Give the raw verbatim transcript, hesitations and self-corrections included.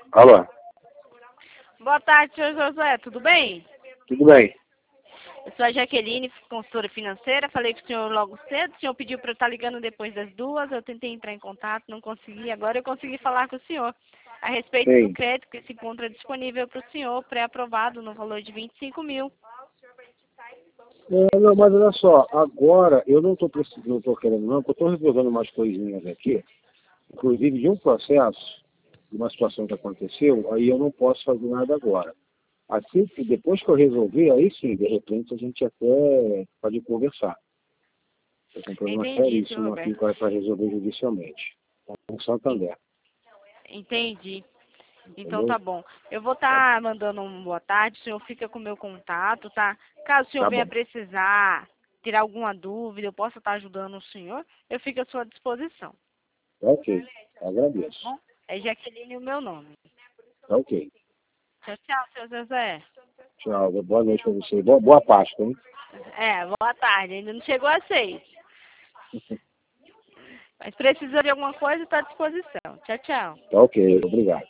Alô? Boa tarde, senhor José, tudo bem? Tudo bem? Eu sou a Jaqueline, consultora financeira, falei com o senhor logo cedo, o senhor pediu para eu estar ligando depois das duas, eu tentei entrar em contato, não consegui, agora eu consegui falar com o senhor a respeito Sim. do crédito que se encontra disponível para o senhor, pré-aprovado no valor de vinte e cinco mil. É, não, mas olha só, agora eu não estou precisando, não estou querendo não, porque eu estou resolvendo umas coisinhas aqui, inclusive de um processo, de uma situação que aconteceu, aí eu não posso fazer nada agora. Assim que depois que eu resolver, aí sim, de repente a gente até pode conversar. Estou com um problema Entendi, senhor seríssimo aqui Roberto. para resolver judicialmente. Com Santander. Entendi. Então Entendeu? tá bom. Eu vou estar mandando um boa tarde, o senhor fica com o meu contato, tá? Caso o senhor Tá venha bom. precisar tirar alguma dúvida, eu possa estar ajudando o senhor, eu fico à sua disposição. Tá ok. Agradeço. Bom, é Jaqueline o meu nome. Tá ok. Tchau, tchau, seu José. Tchau. Boa noite para você. Boa, boa Páscoa, hein? É, boa tarde. Ainda não chegou às seis. Mas precisa de alguma coisa, está à disposição. Tchau, tchau. Tá ok. Obrigado.